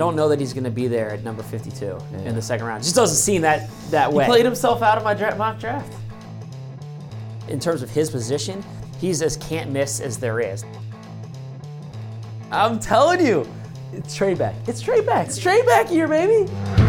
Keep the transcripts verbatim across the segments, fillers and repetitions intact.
don't know that he's going to be there at number fifty-two yeah. in the second round. It just doesn't seem that, that way. He played himself out of my dra- mock draft. In terms of his position, he's as can't miss as there is. I'm telling you, it's trade back. It's trade back. It's trade back year, baby.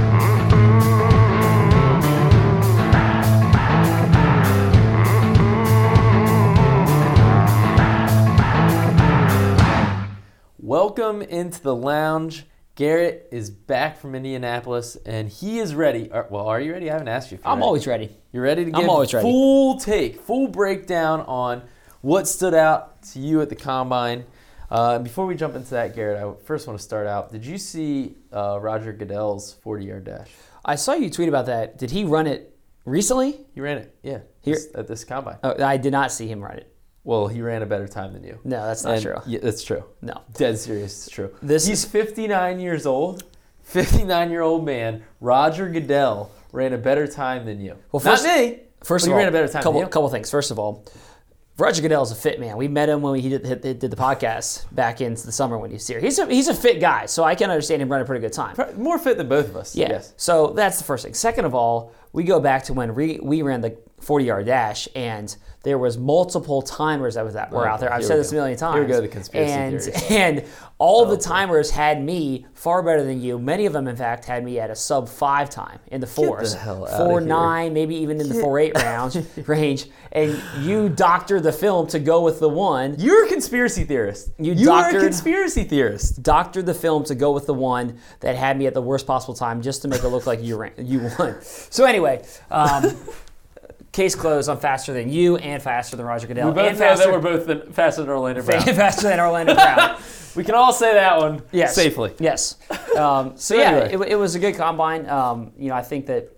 Welcome into the lounge. Garrett is back from Indianapolis, and he is ready. Well, are you ready? I haven't asked you if you're I'm ready. always ready. You're ready to give I'm always ready. full take, full breakdown on what stood out to you at the Combine. Uh, before we jump into that, Garrett, I first want to start out. Did you see uh, Roger Goodell's forty-yard dash? I saw you tweet about that. Did he run it recently? He ran it, yeah, Here this, at this Combine. Oh, I did not see him run it. Well, he ran a better time than you. No, that's not and, true. Yeah, that's true. No. Dead serious, it's true. This He's is, fifty-nine years old. fifty-nine-year-old man, Roger Goodell, ran a better time than you. Well, first, not me. First but of he all, ran a better time couple, than you. couple things. First of all, Roger Goodell is a fit man. We met him when he did, did the podcast back in the summer when he was here. He's a, he's a fit guy, so I can understand him running a pretty good time. More fit than both of us. Yeah. Yes. So that's the first thing. Second of all, we go back to when we, we ran the forty-yard dash, and there was multiple timers that was that were Oh, out there. I've here said we this a go. million times. Here we go, the conspiracy and, theories. And all Oh, the boy. timers had me far better than you. Many of them, in fact, had me at a sub five time in the fours. the hell outta four here. nine, maybe even in the four eight rounds range. And you doctored the film to go with the one. You're a conspiracy theorist. You You are a doctored- conspiracy theorist. Doctored the film to go with the one that had me at the worst possible time just to make it look like you ran, you won. So anyway, um, case closed. I'm faster than you and faster than Roger Goodell. We both and know faster, that we're both the, faster than Orlando Brown. faster than Orlando Brown. We can all say that one Yes. safely. Yes. Um, so So yeah, anyway. it, it was a good combine. Um, you know, I think that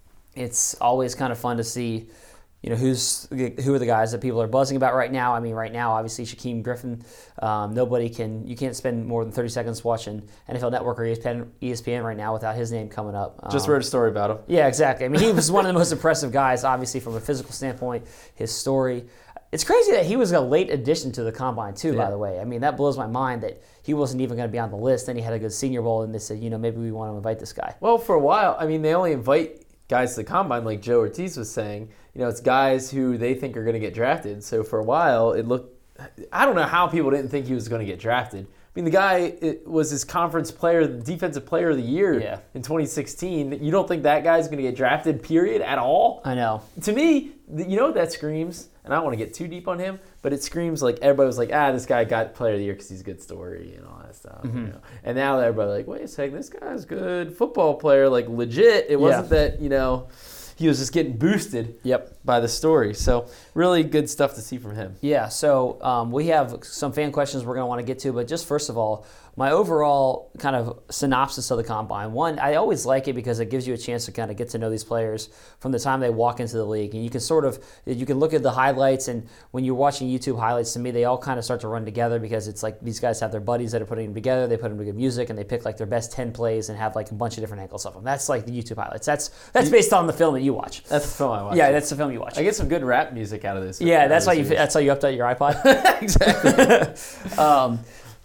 it's always kind of fun to see, you know, who's who are the guys that people are buzzing about right now. I mean, right now, obviously, Shaquem Griffin. Um, nobody can, you can't spend more than thirty seconds watching N F L Network or E S P N, E S P N right now without his name coming up. Just Um, wrote a story about him. Yeah, exactly. I mean, he was one of the most impressive guys, obviously, from a physical standpoint, his story. It's crazy that he was a late addition to the Combine, too, Yeah. by the way. I mean, that blows my mind that he wasn't even going to be on the list. Then he had a good Senior Bowl, and they said, you know, maybe we want to invite this guy. Well, for a while, I mean, they only invite guys to the Combine, like Joe Ortiz was saying. You know, it's guys who they think are going to get drafted. So for a while, it looked – I don't know how people didn't think he was going to get drafted. I mean, the guy it was his conference player, defensive player of the year Yeah. in twenty sixteen. You don't think that guy's going to get drafted, period, at all? I know. To me, th- you know what that screams? And I don't want to get too deep on him, but it screams like everybody was like, ah, this guy got player of the year because he's a good story and all that stuff. Mm-hmm. You know? And now everybody like, wait a second, this guy's good football player, like legit. It wasn't that, you know, he was just getting boosted Yep. by the story. So really good stuff to see from him. Yeah, so um, we have some fan questions we're going to want to get to, but just first of all, my overall kind of synopsis of the Combine. One, I always like it because it gives you a chance to kind of get to know these players from the time they walk into the league. And you can sort of, you can look at the highlights, and when you're watching YouTube highlights, to me, they all kind of start to run together because it's like these guys have their buddies that are putting them together, they put them to good music, and they pick like their best ten plays and have like a bunch of different angles of them. That's like the YouTube highlights. That's that's based on the film that you watch. That's the film I watched. Yeah, that's the film you watch. I get some good rap music out of this. Yeah, that's out why of you this that's how you update your iPod. Exactly. um,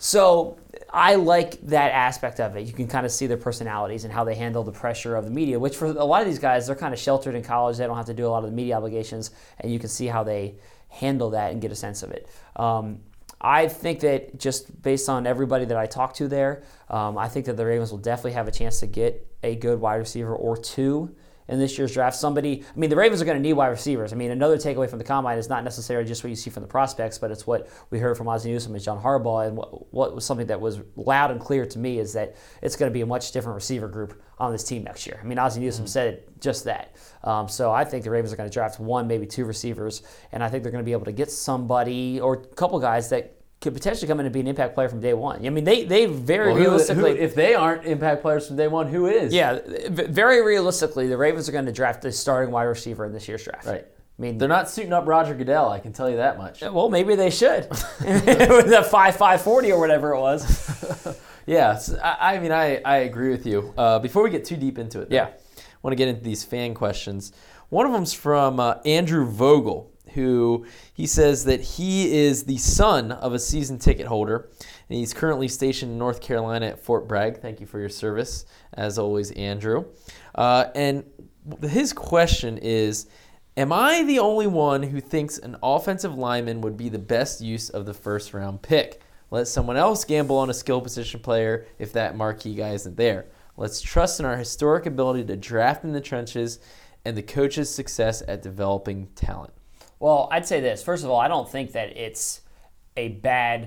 so I like that aspect of it. You can kind of see their personalities and how they handle the pressure of the media, which for a lot of these guys, they're kind of sheltered in college. They don't have to do a lot of the media obligations, and you can see how they handle that and get a sense of it. Um, I think that just based on everybody that I talked to there, um, I think that the Ravens will definitely have a chance to get a good wide receiver or two in this year's draft. Somebody, I mean, the Ravens are going to need wide receivers. I mean, another takeaway from the Combine is not necessarily just what you see from the prospects, but it's what we heard from Ozzie Newsome and John Harbaugh. And what, what was something that was loud and clear to me is that it's going to be a much different receiver group on this team next year. I mean, Ozzie Newsome mm-hmm. said it, just that. Um, so I think the Ravens are going to draft one, maybe two receivers, and I think they're going to be able to get somebody or a couple guys that could potentially come in and be an impact player from day one. I mean, they they very well, who, realistically... who, if they aren't impact players from day one, who is? Yeah, very realistically, the Ravens are going to draft a starting wide receiver in this year's draft. Right. I mean, they're not suiting up Roger Goodell, I can tell you that much. Well, maybe they should. With the five five forty or whatever it was. Yeah, so I, I mean, I, I agree with you. Uh, before we get too deep into it, though, yeah. I want to get into these fan questions. One of them's from uh, Andrew Vogel, who he says that he is the son of a season ticket holder and he's currently stationed in North Carolina at Fort Bragg. Thank you for your service, as always, Andrew. Uh, and his question is, am I the only one who thinks an offensive lineman would be the best use of the first-round pick? Let someone else gamble on a skill position player if that marquee guy isn't there. Let's trust in our historic ability to draft in the trenches and the coach's success at developing talent. Well, I'd say this. First of all, I don't think that it's a bad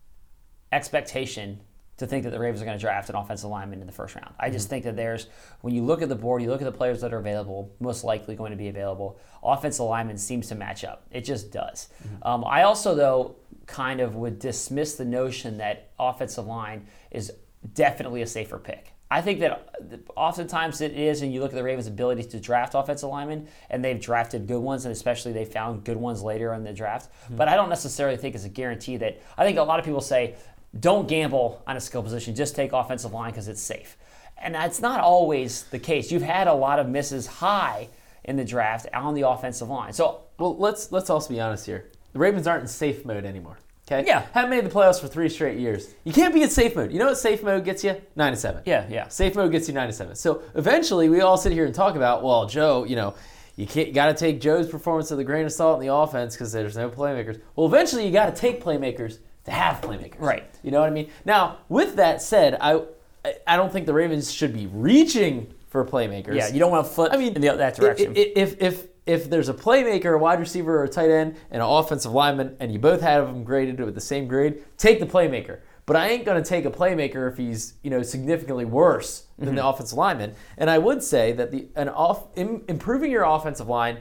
expectation to think that the Ravens are going to draft an offensive lineman in the first round. I just mm-hmm. think that there's, when you look at the board, you look at the players that are available, most likely going to be available, offensive lineman seems to match up. It just does. Mm-hmm. Um, I also, though, kind of would dismiss the notion that offensive line is definitely a safer pick. I think that oftentimes it is, and you look at the Ravens' ability to draft offensive linemen, and they've drafted good ones, and especially they found good ones later in the draft. Mm-hmm. But I don't necessarily think it's a guarantee that, I think a lot of people say, don't gamble on a skill position, just take offensive line because it's safe. And that's not always the case. You've had a lot of misses high in the draft on the offensive line. So, well, let's let's also be honest here. The Ravens aren't in safe mode anymore. Okay? Yeah. Haven't made the playoffs for three straight years. You can't be in safe mode. You know what safe mode gets you? Nine and seven. Yeah, yeah. Safe mode gets you nine and seven. So eventually we all sit here and talk about, well, Joe, you know, you can't got to take Joe's performance with a grain of salt in the offense because there's no playmakers. Well, eventually you got to take playmakers to have playmakers. Right. You know what I mean? Now, with that said, I I don't think the Ravens should be reaching for playmakers. Yeah, you don't want to flip I mean, in the, that direction. If if if there's a playmaker, a wide receiver, or a tight end, and an offensive lineman, and you both have them graded with the same grade, take the playmaker. But I ain't going to take a playmaker if he's, you know, significantly worse than mm-hmm. the offensive lineman. And I would say that the an off im, improving your offensive line,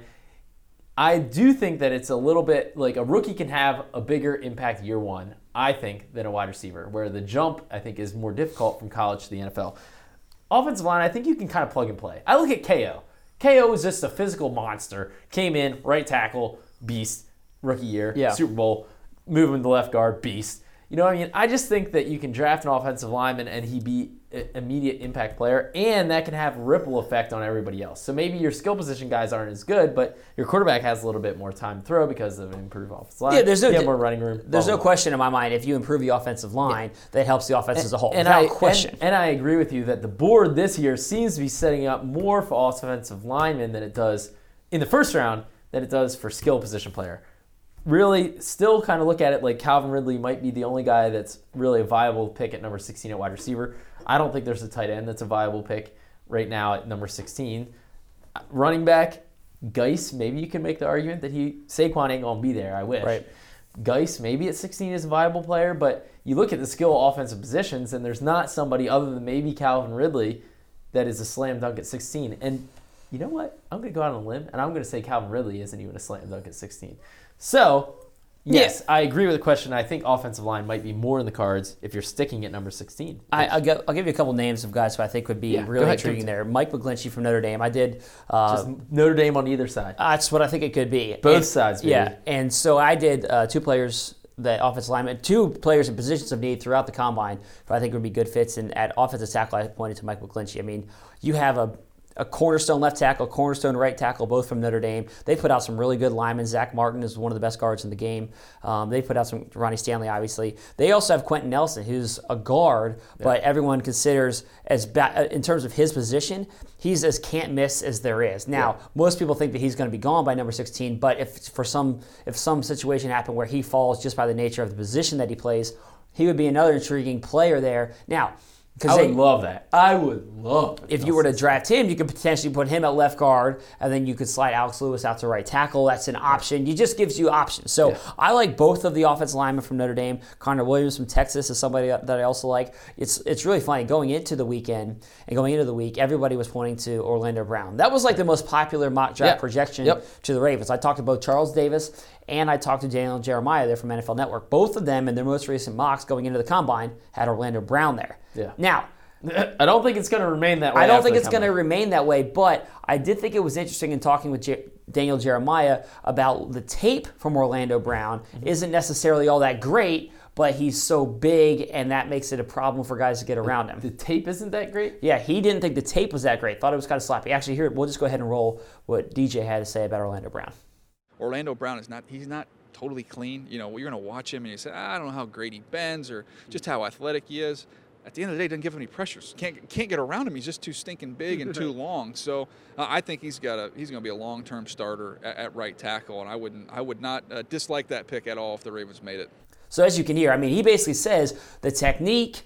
I do think that it's a little bit like a rookie can have a bigger impact year one, I think, than a wide receiver, where the jump, I think, is more difficult from college to the N F L. Offensive line, I think you can kind of plug and play. I look at K O. K O is just a physical monster. Came in, right tackle, beast, rookie year, yeah. Super Bowl, move him to left guard, beast. You know what I mean? I just think that you can draft an offensive lineman and he be an immediate impact player, and that can have a ripple effect on everybody else. So maybe your skill position guys aren't as good, but your quarterback has a little bit more time to throw because of an improved offensive line. Yeah, there's no, you have more running room. There's blah, no blah. question in my mind if you improve the offensive line, yeah. that helps the offense and, as a whole. And without I, question. And, and I agree with you that the board this year seems to be setting up more for offensive linemen than it does in the first round than it does for skill position player. Really, still kind of look at it like Calvin Ridley might be the only guy that's really a viable pick at number sixteen at wide receiver. I don't think there's a tight end that's a viable pick right now at number sixteen. Running back, Geis, maybe you can make the argument that he Saquon ain't going to be there, I wish. Right. Geis, maybe at sixteen is a viable player, but you look at the skill offensive positions, and there's not somebody other than maybe Calvin Ridley that is a slam dunk at sixteen. And you know what? I'm going to go out on a limb, and I'm going to say Calvin Ridley isn't even a slam dunk at sixteen. So, yes, yeah. I agree with the question. I think offensive line might be more in the cards if you're sticking at number sixteen. I, I'll, give, I'll give you a couple names of guys who I think would be yeah, really intriguing there. Mike McGlinchey from Notre Dame. I did. Uh, Just Notre Dame on either side. Uh, that's what I think it could be. Both and, sides, baby. Yeah, and so I did uh, two players, the offensive lineman, two players in positions of need throughout the combine who I think would be good fits. And at offensive tackle, I pointed to Mike McGlinchey. I mean, you have a a cornerstone left tackle, cornerstone right tackle, both from Notre Dame. They put out some really good linemen. Zach Martin is one of the best guards in the game. Um, they put out some, Ronnie Stanley, obviously. They also have Quentin Nelson, who's a guard, yeah. but everyone considers, as ba- in terms of his position, he's as can't miss as there is. Now, yeah. most people think that he's going to be gone by number sixteen, but if for some if some situation happened where he falls just by the nature of the position that he plays, he would be another intriguing player there. Now, I would they, love that. I would love it. If you were to draft him, you could potentially put him at left guard, and then you could slide Alex Lewis out to right tackle. That's an option. It just gives you options. So yeah. I like both of the offensive linemen from Notre Dame. Connor Williams from Texas is somebody that I also like. It's it's really funny. Going into the weekend and going into the week, everybody was pointing to Orlando Brown. That was like the most popular mock draft yep. projection yep. to the Ravens. I talked to both Charles Davis and I talked to Daniel Jeremiah there from N F L Network. Both of them in their most recent mocks going into the combine had Orlando Brown there. Yeah. Now, I don't think it's going to remain that way. I don't think it's going to remain that way, but I did think it was interesting in talking with J- Daniel Jeremiah about the tape from Orlando Brown mm-hmm. isn't necessarily all that great, but he's so big, and that makes it a problem for guys to get around him. The tape isn't that great? Yeah, he didn't think the tape was that great. Thought it was kind of sloppy. Actually, here, we'll just go ahead and roll what D J had to say about Orlando Brown. Orlando Brown is not, he's not totally clean. You know, you're going to watch him and you say, ah, I don't know how great he bends or just how athletic he is. At the end of the day, he doesn't give him any pressures. Can't can't get around him. He's just too stinking big and too long. So uh, I think he's got a he's going to be a long-term starter at, at right tackle, and I wouldn't I would not uh, dislike that pick at all if the Ravens made it. So as you can hear, I mean, he basically says the technique,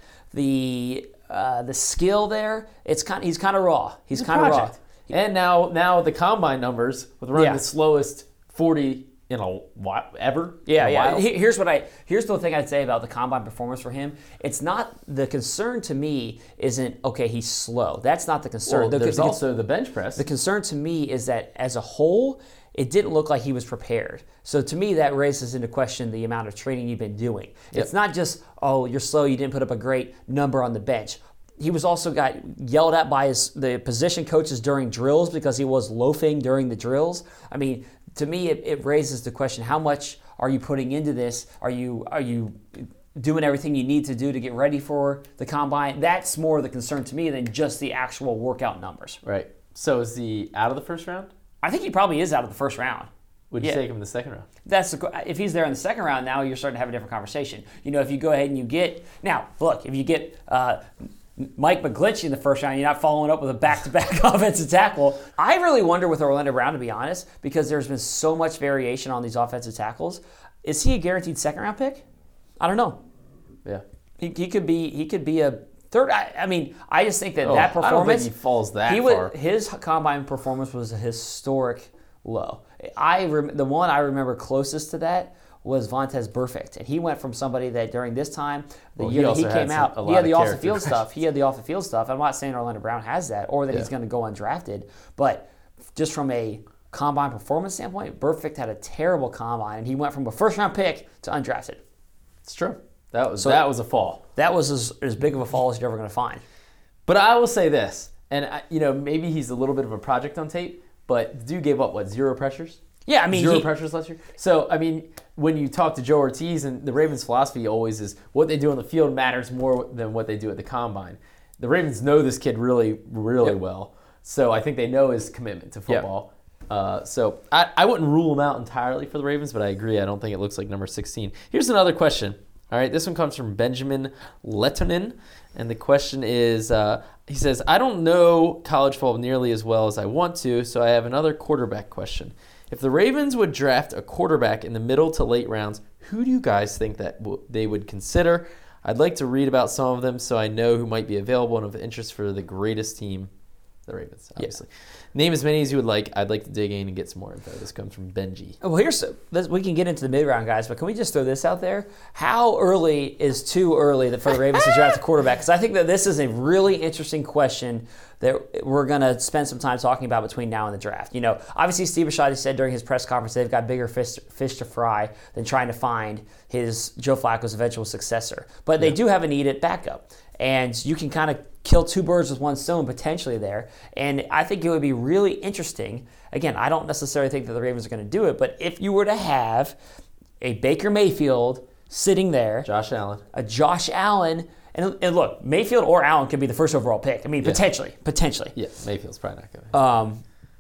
the uh, the skill there, it's kind he's kind of raw. He's kind of raw. And now now the combine numbers with running Yeah. the slowest forty in a while ever. Yeah, in a yeah. while. He- Here's what I here's the thing I'd say about the combine performance for him. It's not the concern to me isn't okay, he's slow. That's not the concern. Well, the, there's the, also the bench press. the concern to me is that as a whole, it didn't look like he was prepared. So to me, that raises into question the amount of training you've been doing. Yep. It's not just, oh, you're slow, you didn't put up a great number on the bench. He was also got yelled at by his the position coaches during drills because he was loafing during the drills. I mean, to me, it, it raises the question: how much are you putting into this? Are you are you doing everything you need to do to get ready for the combine? That's more the concern to me than just the actual workout numbers. Right. So is he out of the first round? I think he probably is out of the first round. Would you Yeah. take him in the second round? That's the, if he's there in the second round. Now you're starting to have a different conversation. You know, if you go ahead and you get now, look, if you get uh, Mike McGlinchey in the first round, you're not following up with a back-to-back offensive tackle. I really wonder with Orlando Brown, to be honest, because there's been so much variation on these offensive tackles. Is he a guaranteed second-round pick? I don't know. Yeah. He, he could be. He could be a third. I, I mean, I just think that Oh, that performance. I don't think he falls that he far. would, his combine performance was a historic low. I rem, the one I remember closest to that was Vontaze Burfict, and he went from somebody that during this time, the Well, he year that he also had came some- out, a he lot had the of off the character field stuff. questions. He had the off the field stuff. I'm not saying Orlando Brown has that or that Yeah. he's going to go undrafted, but just from a combine performance standpoint, Burfict had a terrible combine, and he went from a first round pick to undrafted. It's true. That was So- that was a fall. That was as, as big of a fall as you're ever going to find. But I will say this, and I, you know maybe he's a little bit of a project on tape, but the dude gave up what zero pressures. Yeah, I mean, zero he- pressures last year. So I mean, when you talk to Joe Ortiz, and the Ravens' philosophy always is what they do on the field matters more than what they do at the combine. The Ravens know this kid really, really Yep. well, so I think they know his commitment to football. Uh, so I, I wouldn't rule him out entirely for the Ravens, but I agree. I don't think it looks like number sixteen. Here's another question. All right, this one comes from Benjamin Lettonen, and the question is, uh, he says, I don't know college football nearly as well as I want to, so I have another quarterback question. If the Ravens would draft a quarterback in the middle to late rounds, who do you guys think that w- they would consider? I'd like to read about some of them so I know who might be available and of interest for the greatest team, the Ravens, obviously. Yeah. Name as many as you would like. I'd like to dig in and get some more info. This comes from Benji. Well, here's let's, we can get into the mid-round guys, but can we just throw this out there? How early is too early for the Ravens to draft a quarterback? Because I think that this is a really interesting question that we're going to spend some time talking about between now and the draft. You know, obviously Steve Bisciotti said during his press conference they've got bigger fish, fish to fry than trying to find his Joe Flacco's eventual successor. But they yeah. do have a need at backup. And you can kind of kill two birds with one stone potentially there. And I think it would be really interesting. Again, I don't necessarily think that the Ravens are going to do it, but if you were to have a Baker Mayfield sitting there, Josh Allen, a Josh Allen, and, and look, Mayfield or Allen could be the first overall pick. I mean, yeah. potentially, potentially. Yeah, Mayfield's probably not going to. Um,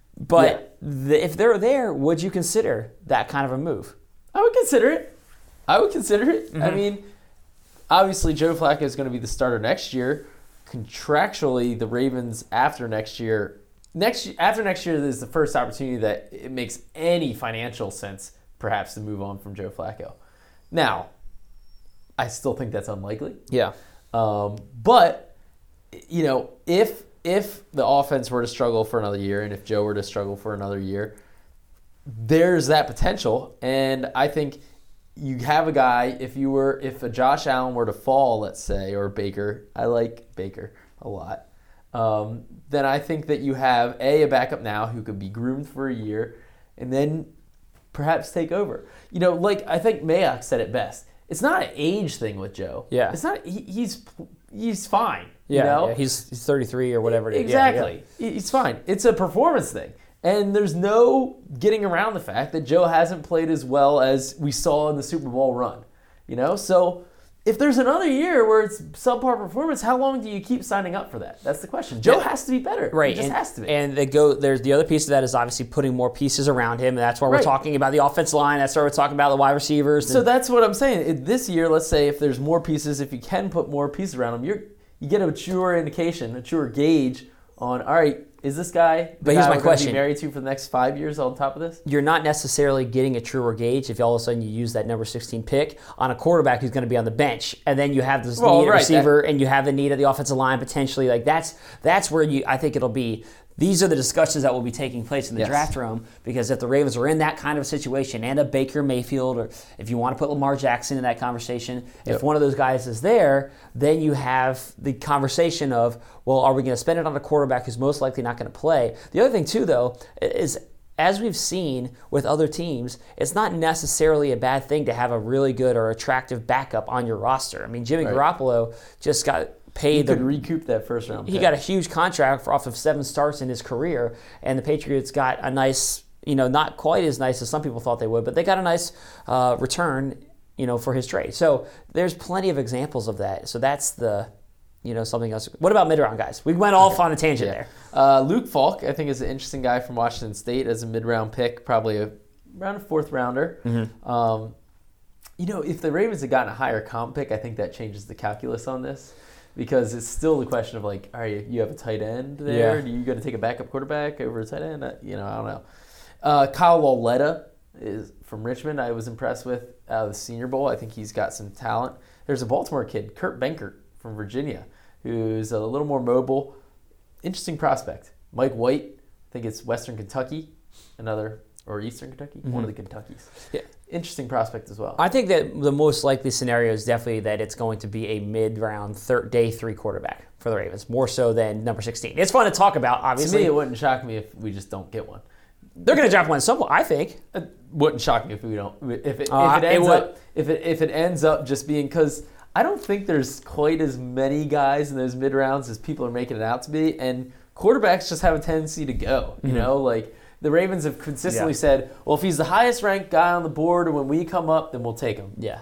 but yeah. the, if they're there, would you consider that kind of a move? I would consider it. I would consider it. Mm-hmm. I mean, obviously Joe Flacco is going to be the starter next year. Contractually, the Ravens after next year, next after next year is the first opportunity that it makes any financial sense, perhaps, to move on from Joe Flacco. Now, I still think that's unlikely. Yeah. Um, but you know, if if the offense were to struggle for another year, and if Joe were to struggle for another year, there's that potential, and I think. You have a guy, if you were, if a Josh Allen were to fall, let's say, or Baker, I like Baker a lot, um, then I think that you have, A, a backup now who could be groomed for a year, and then perhaps take over. You know, like I think Mayock said it best. It's not an age thing with Joe. Yeah. It's not, he, he's he's fine. Yeah, you know? yeah, he's, he's thirty-three or whatever it is. Exactly. Yeah, yeah. He's fine. It's a performance thing. And there's no getting around the fact that Joe hasn't played as well as we saw in the Super Bowl run. You know, so if there's another year where it's subpar performance, how long do you keep signing up for that? That's the question. Joe Yeah. has to be better. Right. He just and, has to be. And they go. There's the other piece of that is obviously putting more pieces around him. And that's why we're Right. talking about the offensive line. That's why we're talking about the wide receivers. So and- that's what I'm saying. It- This year, let's say if there's more pieces, if you can put more pieces around him, you're you get a truer indication, a truer gauge on, all right, is this guy the But here's guy my we're gonna question. be married to for the next five years on top of this? you're not necessarily getting a truer gauge if all of a sudden you use that number sixteen pick on a quarterback who's going to be on the bench, and then you have this Well, need at right, receiver, and you have the need of the offensive line potentially. Like that's that's where you I think it'll be. These are the discussions that will be taking place in the Yes. draft room, because if the Ravens are in that kind of situation, and a Baker Mayfield, or if you want to put Lamar Jackson in that conversation, Yep. if one of those guys is there, then you have the conversation of, well, are we going to spend it on a quarterback who's most likely not going to play? The other thing too, though, is as we've seen with other teams, it's not necessarily a bad thing to have a really good or attractive backup on your roster. I mean, Jimmy Right. Garoppolo just got He paid could the recoup that first round he pick. got a huge contract for off of seven starts in his career, and the Patriots got a nice, you know, not quite as nice as some people thought they would, but they got a nice uh, return, you know, for his trade. So there's plenty of examples of that. So that's the, you know, something else. What about mid-round guys? We went off on a tangent there. Uh, Luke Falk, I think, is an interesting guy from Washington State as a mid-round pick, probably a, around a fourth rounder. Mm-hmm. Um, you know, if the Ravens had gotten a higher comp pick, I think that changes the calculus on this. Because it's still the question of like, all right, you have a tight end there. Yeah. Are you going to take a backup quarterback over a tight end? Uh, You know, I don't know. Uh, Kyle Lauletta is from Richmond. I was impressed with out of the Senior Bowl. I think he's got some talent. There's a Baltimore kid, Kurt Benkert from Virginia, who's a little more mobile. Interesting prospect. Mike White, I think it's Western Kentucky, another or Eastern Kentucky, one of the Kentuckys. Yeah. Interesting prospect as well. I think that the most likely scenario is definitely that it's going to be a mid-round, third, day three quarterback for the Ravens, more so than number sixteen. It's fun to talk about, to obviously. me, it wouldn't shock me if we just don't get one. They're going to drop one at some point, I think. It wouldn't shock me if we don't. If it, Uh, if it it ends would. up, if it if it ends up just being because I don't think there's quite as many guys in those mid rounds as people are making it out to be, and quarterbacks just have a tendency to go. You know, like the Ravens have consistently Yeah. said, well, if he's the highest ranked guy on the board, when we come up, then we'll take him. Yeah.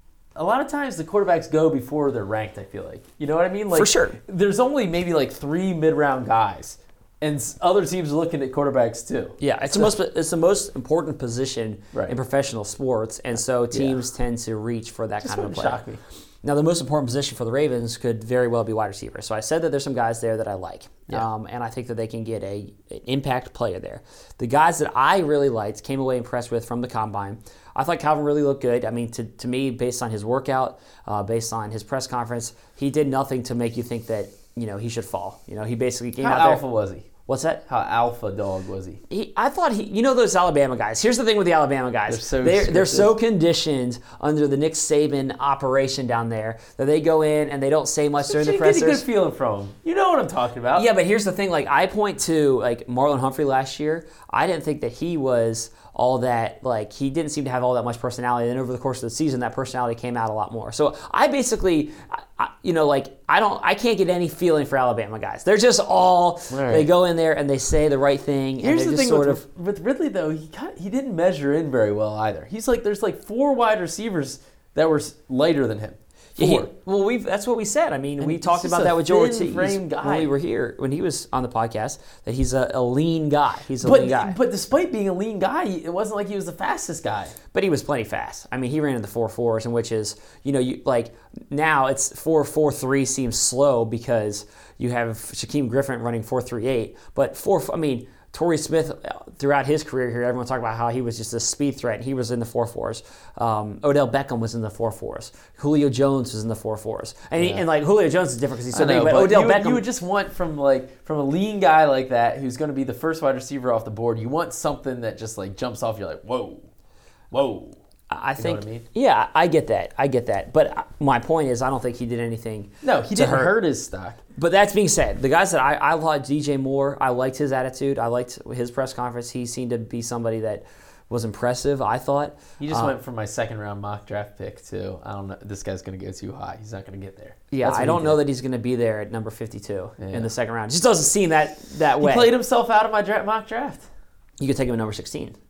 A lot of times the quarterbacks go before they're ranked, I feel like. You know what I mean? Like, For sure. There's only maybe like three mid-round guys, and s- other teams are looking at quarterbacks too. Yeah, it's the most it's the most important position Right. in professional sports, and so teams tend to reach for that Just kind of wouldn't player. shock me. Now, the most important position for the Ravens could very well be wide receiver. So I said that there's some guys there that I like, Yeah. um, and I think that they can get a an impact player there. The guys that I really liked, came away impressed with from the combine. I thought Calvin really looked good. I mean, to, to me, based on his workout, uh, based on his press conference, he did nothing to make you think that you know he should fall. You know, he basically came How out there. alpha was he? What's that? How alpha dog was he? He, I thought he, you know, those Alabama guys. Here's the thing with the Alabama guys: They're so they're, they're scripted. so conditioned under the Nick Saban operation down there that they go in and they don't say much during the You get a good pressers. feeling from him. You know what I'm talking about. Yeah, but here's the thing: like I point to like Marlon Humphrey last year. I didn't think that he was all that. Like he didn't seem to have all that much personality. And over the course of the season, that personality came out a lot more. So I basically, I, I, you know, like I don't, I can't get any feeling for Alabama guys. They're just all Right. they go in there and they say the right thing. Here's and the they just thing sort with, of. with Ridley though, he got, he didn't measure in very well either. He's like there's like four wide receivers that were s- lighter than him. Yeah, he- Four. well, we that's what we said. I mean, And we he's talked just about a that with Joe thin Ortiz frame guy. when we were here, when he was on the podcast, that he's a, a lean guy. He's a But lean guy. but despite being a lean guy, it wasn't like he was the fastest guy. But he was plenty fast. I mean, he ran in the four fours, in which is, you know, you like now it's four four three seems slow because you have Shaquem Griffin running four three eight. But four, I mean, Torrey Smith throughout his career here, everyone talked about how he was just a speed threat. He was in the four fours. Um, Odell Beckham was in the four fours. Julio Jones was in the four fours. And, he, and like Julio Jones is different because he's so I know, big. But but Odell you, would- Beckham, you would just want from like from a lean guy like that who's going to be the first wide receiver off the board. You want something that just like jumps off. You're like, whoa, whoa. I think, what I mean? yeah, I get that. I get that. But my point is, I don't think he did anything. No, he to didn't hurt. his stock. But that's being said, the guys that I, I liked, D J Moore, I liked his attitude. I liked his press conference. He seemed to be somebody that was impressive, I thought. He just Uh, went for my second round mock draft pick too. I don't know. This guy's going to go too high. He's not going to get there. Yeah, That's what I he don't did. know that he's going to be there at number fifty-two Yeah. in the second round. It just doesn't seem that, that He way. played himself out of my dra- mock draft. You could take him at number sixteen.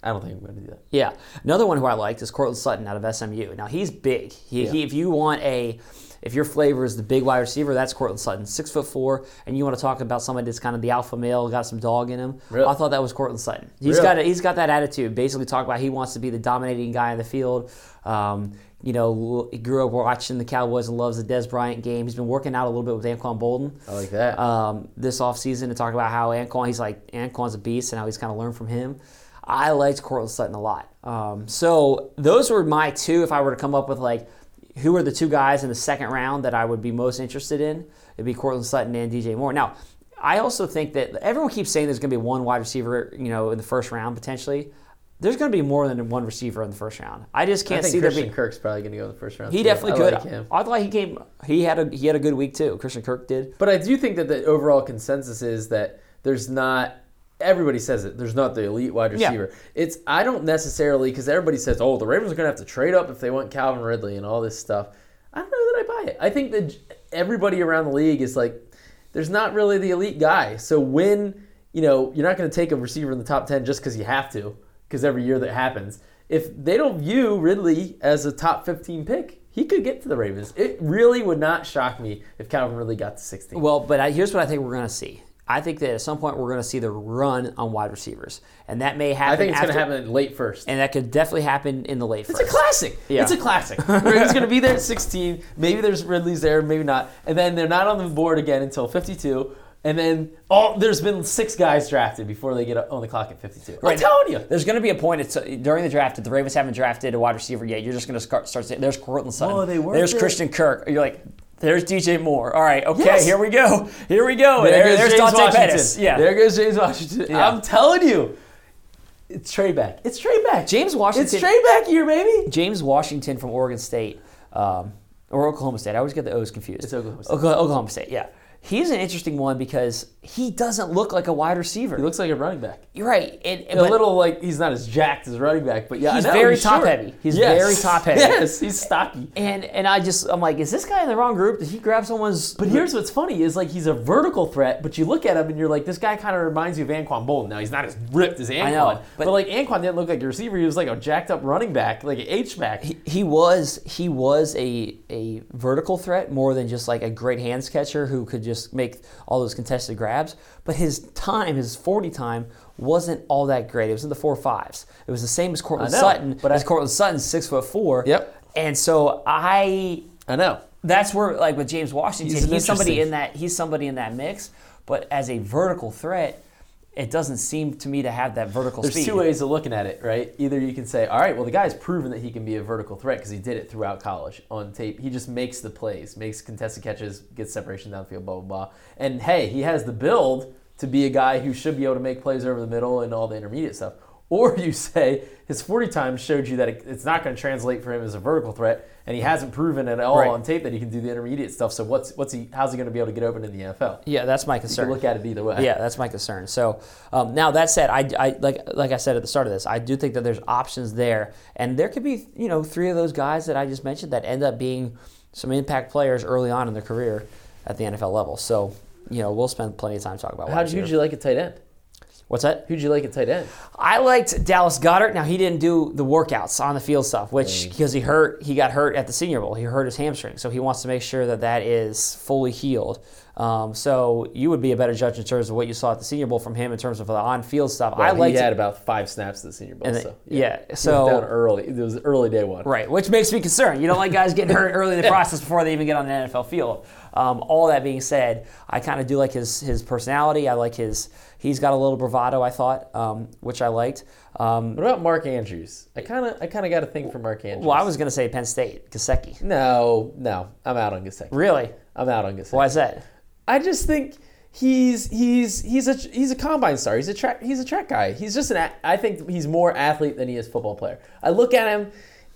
I don't think I'm going to do that. Yeah. Another one who I liked is Cortland Sutton out of S M U. Now, he's big. He, Yeah. he, if you want a, if your flavor is the big wide receiver, that's Cortland Sutton. Six foot four, and you want to talk about somebody that's kind of the alpha male, got some dog in him. Really? I thought that was Cortland Sutton. He's Really? got a, he's got that attitude. Basically, talk about he wants to be the dominating guy in the field. Um, you know, he grew up watching the Cowboys and loves the Dez Bryant game. He's been working out a little bit with Anquan Bolden. I like that. Um, this offseason to talk about how Anquan, he's like, Anquan's a beast and how he's kind of learned from him. I liked Cortland Sutton a lot. Um, so those were my two. If I were to come up with like, who are the two guys in the second round that I would be most interested in, it'd be Cortland Sutton and D J Moore. Now, I also think that everyone keeps saying there's going to be one wide receiver, you know, in the first round potentially. There's going to be more than one receiver in the first round. I just can't I think see there Christian being. Kirk's probably going to go in the first round. He too. definitely I could. like him. I thought he came. He had a he had a good week too. Christian Kirk did. But I do think that the overall consensus is that there's not. Everybody says it. There's not the elite wide Yeah. receiver. It's I don't necessarily because everybody says, oh, the Ravens are going to have to trade up if they want Calvin Ridley and all this stuff. I don't know that I buy it. I think that everybody around the league is like, there's not really the elite guy. So when you know you're not going to take a receiver in the top ten just because you have to, because every year that happens. If they don't view Ridley as a top fifteen pick, he could get to the Ravens. It really would not shock me if Calvin Ridley got to sixteen. Well, but I, here's what I think we're going to see. I think that at some point we're going to see the run on wide receivers, and that may happen. I think it's going to after- happen late first. and that could definitely happen in the late It's first. a classic. Yeah. It's a classic. Ridley's going to be there at sixteen. Maybe there's Ridley's there, maybe not. And then they're not on the board again until fifty-two. And then all there's been six guys drafted before they get on the clock at fifty-two. I'm Right. telling you. There's going to be a point it's, uh, during the draft if the Ravens haven't drafted a wide receiver yet. You're just going to start, start saying, "There's Cortland Sutton. Oh, they weren't There's there. Christian Kirk." You're like, "There's D J Moore." All right, okay, Yes. here we go. Here we go. There There- goes there's James Dante Washington. Pettis. Yeah. There goes James Washington. Yeah. I'm telling you. It's trade back. It's trade back. James Washington. It's trade back year, baby. James Washington from Oregon State, um, or Oklahoma State. I always get the O's confused. It's Oklahoma State. Oklahoma, Oklahoma State, yeah. He's an interesting one because he doesn't look like a wide receiver. He looks like a running back. You're right. And, and- A but little like he's not as jacked as a running back, but yeah, He's I know, very he's top short. heavy. He's Yes. very top heavy. Yes, he's stocky. And and I just I'm like, is this guy in the wrong group? Did he grab someone's? But here's what's funny is like he's a vertical threat, but you look at him and you're like, this guy kind of reminds you of Anquan Bolden. Now he's not as ripped as Anquan, know, but, but- like Anquan didn't look like a receiver. He was like a jacked up running back, like an H back. he, he was he was a a vertical threat more than just like a great hands catcher who could just make all those contested grabs. But his time, his forty time, wasn't all that great. It was in the four fives. It was the same as Cortland I know, Sutton, but as I- Cortland Sutton's six foot four. Yep. And so I I know. that's where like with James Washington, He's he's, an somebody interesting- in that he's somebody in that mix. But as a vertical threat, it doesn't seem to me to have that vertical There's speed. two ways of looking at it, right? Either you can say, all right, well, the guy's proven that he can be a vertical threat because he did it throughout college on tape. He just makes the plays, makes contested catches, gets separation downfield, blah, blah, blah. And, hey, he has the build to be a guy who should be able to make plays over the middle and all the intermediate stuff. Or you say his forty times showed you that it, it's not going to translate for him as a vertical threat, and he hasn't proven at all Right. on tape that he can do the intermediate stuff. So what's what's he? How's he going to be able to get open in the N F L? Yeah, that's my You concern. can look at it either way. Yeah, that's my concern. So um, now that said, I, I like like I said at the start of this, I do think that there's options there, and there could be you know three of those guys that I just mentioned that end up being some impact players early on in their career at the N F L level. So you know we'll spend plenty of time talking about. How wide did you, receiver. who'd you like at tight end? What's that? Who'd you like at tight end? I liked Dallas Goedert. Now he didn't do the workouts on the field stuff, which because he hurt, he got hurt at the Senior Bowl. He hurt his hamstring, so he wants to make sure that that is fully healed. Um, so you would be a better judge in terms of what you saw at the Senior Bowl from him in terms of the on-field stuff. I Well, liked he had it. about five snaps at the Senior Bowl. And so the- yeah, He was so- down early. It was early day one. Right, which makes me concerned. You don't like guys getting hurt early in the process before they even get on the N F L field. Um, all that being said, I kind of do like his his personality. I like his. He's got a little bravado, I thought, um, which I liked. Um, What about Mark Andrews? I kind of I kind of got a thing for Mark Andrews. well, I was going to say Penn State, Gesicki. no, no, I'm out on Gesicki. Really? I'm out on Gesicki. Why is that? I just think he's he's he's a he's a combine star. He's a track he's a track guy. He's just an a- I think he's more athlete than he is football player. I look at him,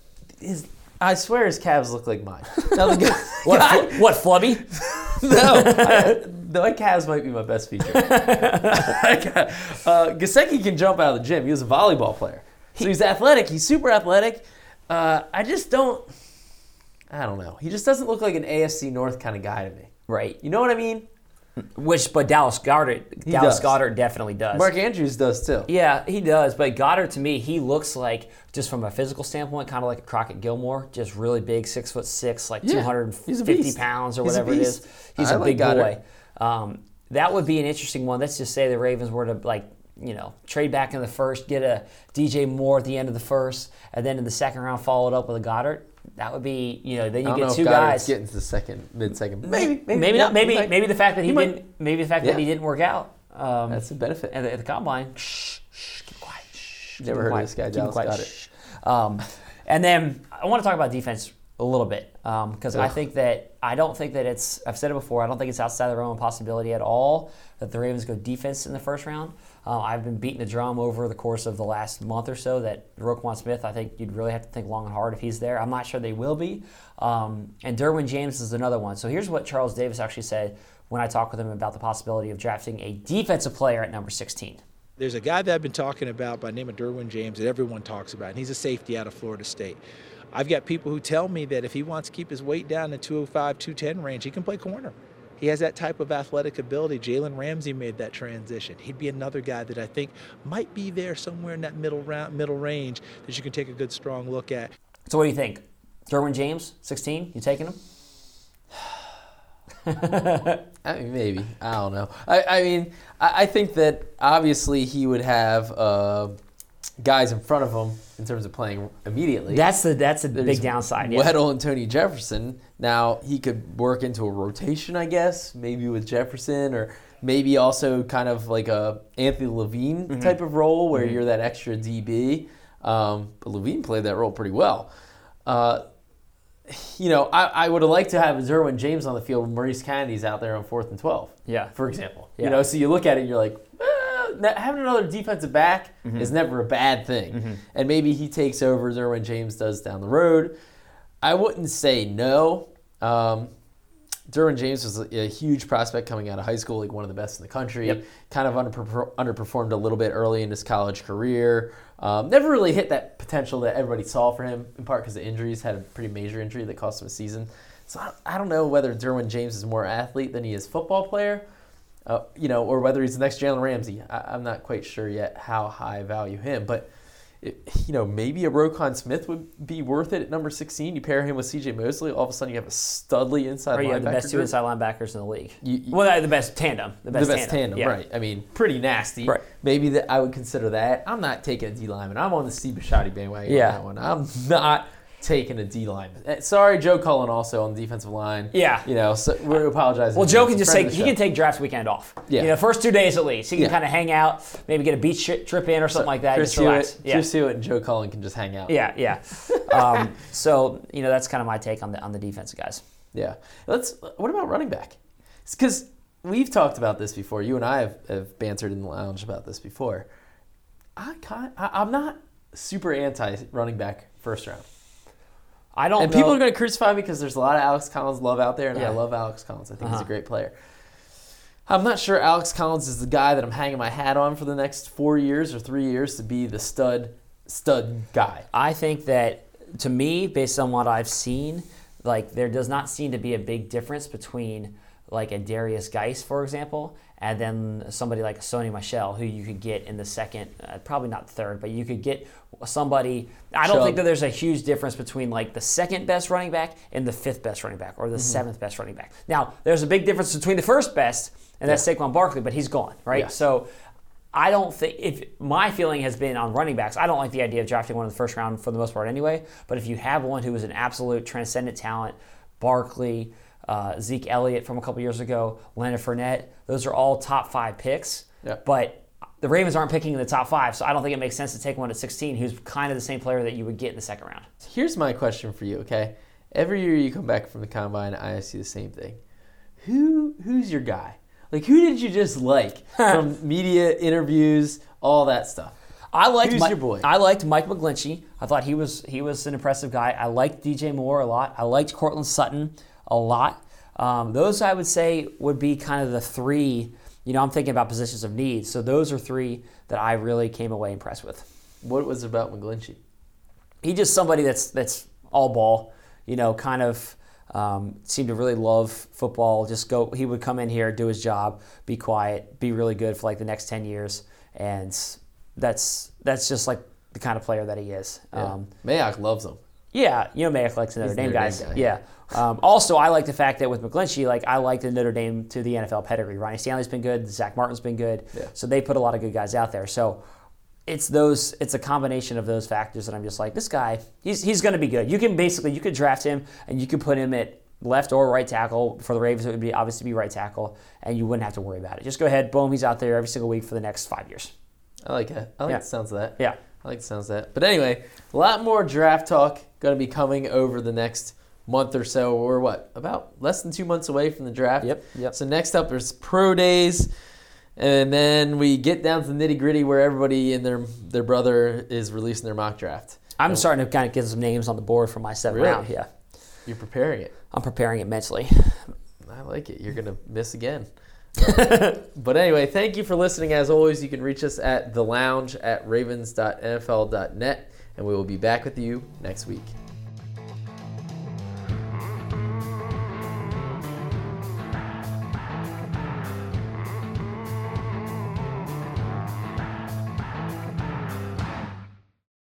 his I swear his calves look like mine. Now the guy, What, guy- fl- what flubby? no, I, my calves might be my best feature. uh, Gesicki can jump out of the gym. He was a volleyball player, so he's athletic. He's super athletic. Uh, I just don't. I don't know. He just doesn't look like an A F C North kind of guy to me. Right. You know what I mean? Which, but Dallas Goddard, Dallas does. Goddard definitely does. Mark Andrews does too. Yeah, he does. But Goddard, to me, he looks like, just from a physical standpoint, kind of like a Crockett Gilmore, just really big, six foot six, like Yeah, two hundred he's a fifty beast. pounds or He's a whatever it beast. is. He's I a like big Goddard. boy. Um, that would be an interesting one. Let's just say the Ravens were to, like, you know, trade back in the first, get a D J Moore at the end of the first, and then in the second round follow it up with a Goddard. That would be, you know, then you I don't get know two if Goddard's guys. getting to the second, mid-second. Maybe, maybe, maybe yeah, not. Maybe he might. maybe the fact that he, He might. didn't. Maybe the fact that Yeah. he didn't work out. Um, That's a benefit. at the, at the combine. Shh, shh, keep quiet. Shh, keep Never it heard of quiet, this guy, keep it Dallas quiet, Goddard. shh. Um, and then I want to talk about defense a little bit because I Ugh. think that I don't think that it's. I've said it before. I don't think it's outside the realm of possibility at all that the Ravens go defense in the first round. Uh, I've been beating the drum over the course of the last month or so that Roquan Smith, I think you'd really have to think long and hard if he's there. I'm not sure they will be. Um, and Derwin James is another one. So here's what Charles Davis actually said when I talked with him about the possibility of drafting a defensive player at number sixteen. There's a guy that I've been talking about by the name of Derwin James that everyone talks about, and he's a safety out of Florida State. I've got people who tell me that if he wants to keep his weight down in the two oh five, two ten range, he can play corner. He has that type of athletic ability. Jalen Ramsey made that transition. He'd be another guy that I think might be there somewhere in that middle round, middle range that you can take a good, strong look at. So what do you think? Derwin James, sixteen, you taking him? I mean, maybe. I don't know. I, I mean, I, I think that obviously he would have uh, guys in front of him in terms of playing immediately. That's the that's a There's big downside. Yeah. Weddle and Tony Jefferson. Now, he could work into a rotation, I guess, maybe with Jefferson, or maybe also kind of like a Anthony Levine Mm-hmm. type of role where you're that extra D B. Um, but Levine played that role pretty well. Uh, you know, I, I would have liked to have Derwin James on the field when Maurice Kennedy's out there on fourth and twelve. Yeah. For example. Yeah. You know, so you look at it and you're like, eh, having another defensive back is never a bad thing. And maybe he takes over Derwin James does down the road. I wouldn't say no. Um, Derwin James was a, a huge prospect coming out of high school, like one of the best in the country. Yep. Kind of underperfor- underperformed a little bit early in his college career. Um, never really hit that potential that everybody saw for him, in part because of injuries. Had a pretty major injury that cost him a season. So I, I don't know whether Derwin James is more athlete than he is football player, uh, you know, or whether he's the next Jalen Ramsey. I, I'm not quite sure yet how high I value him, but. It, you know, maybe a Roquan Smith would be worth it at number sixteen. You pair him with C J Mosley, all of a sudden you have a studly inside Or you linebacker have the best two group. inside linebackers in the league. You- you- well, the best tandem. The best, the best tandem, yeah. right. I mean, pretty nasty. Right. Maybe that I would consider that. I'm not taking a D lineman. I'm on the Steve Bisciotti bandwagon Yeah. on that one. I'm not taking a D lineman. Eh, Sorry, Joe Cullen also on the defensive line. Yeah. You know, so we're apologizing. Well, Joe He's can a just friend take of he the can show. take draft weekend off. Yeah. You know, first two days at least. He can Yeah. kind of hang out, maybe get a beach tri- trip in or something like that. Chris just relax. Hewitt, Yeah. Chris Hewitt and Joe Cullen can just hang out. Yeah, yeah. um, so you know that's kind of my take on the on the defensive guys. Yeah. Let's. What about running back? Because we've talked about this before. You and I have, have bantered in the lounge about this before. I kind. I, I'm not super anti running back first round. I don't. And know. people are going to crucify me because there's a lot of Alex Collins love out there, and Yeah. I love Alex Collins. I think he's Uh-huh. a great player. I'm not sure Alex Collins is the guy that I'm hanging my hat on for the next four years or three years to be the stud stud guy. I think that to me, based on what I've seen, like there does not seem to be a big difference between like a Darius Geis, for example, and then somebody like a Sony Michel, who you could get in the second, uh, probably not third, but you could get somebody. I don't Chubb. think that there's a huge difference between like the second best running back and the fifth best running back or the seventh best running back. Now, there's a big difference between the first best, and that's Saquon Barkley, but he's gone, right? Yes. So I don't think, if my feeling has been on running backs, I don't like the idea of drafting one in the first round for the most part anyway, but if you have one who is an absolute transcendent talent, Barkley, uh, Zeke Elliott from a couple years ago, Leonard Fournette, those are all top five picks, Yeah. but the Ravens aren't picking in the top five, so I don't think it makes sense to take one at sixteen who's kind of the same player that you would get in the second round. Here's my question for you, okay? Every year you come back from the combine, I ask you the same thing. Who who's your guy? Like, who did you just like from media interviews, all that stuff? I liked Who's Mike, your boy? I liked Mike McGlinchey. I thought he was he was an impressive guy. I liked D J Moore a lot. I liked Cortland Sutton a lot. Um, those I would say would be kind of the three. You know, I'm thinking about positions of need. So those are three that I really came away impressed with. What was it about McGlinchey? He just somebody that's that's all ball. You know, kind of Um, seemed to really love football. Just go. He would come in here, do his job, be quiet, be really good for like the next ten years, and that's that's just like the kind of player that he is. Yeah. Um, Mayock loves him. yeah, you know Mayock likes the Notre He's Dame Notre guys. Dame guy, yeah. Um, also, I like the fact that with McGlinchey, like I like the Notre Dame to the N F L pedigree. Ronnie Stanley's been good. Zach Martin's been good. Yeah. So they put a lot of good guys out there. So it's those. It's a combination of those factors that I'm just like, this guy, he's he's going to be good. You can basically you could draft him and you could put him at left or right tackle. For the Ravens, it would be obviously be right tackle, and you wouldn't have to worry about it. Just go ahead, boom, he's out there every single week for the next five years. I like it. I like Yeah. the sounds of that. Yeah. I like the sounds of that. But anyway, a lot more draft talk going to be coming over the next month or so. We're what? About less than two months away from the draft. Yep, yep. So next up is pro days. And then we get down to the nitty gritty where everybody and their their brother is releasing their mock draft. I'm starting to kind of get some names on the board for my seventh Really? round. Yeah. You're preparing it. I'm preparing it mentally. I like it. You're going to miss again. But anyway, thank you for listening. As always, you can reach us at the lounge at ravens dot n f l dot net, and we will be back with you next week.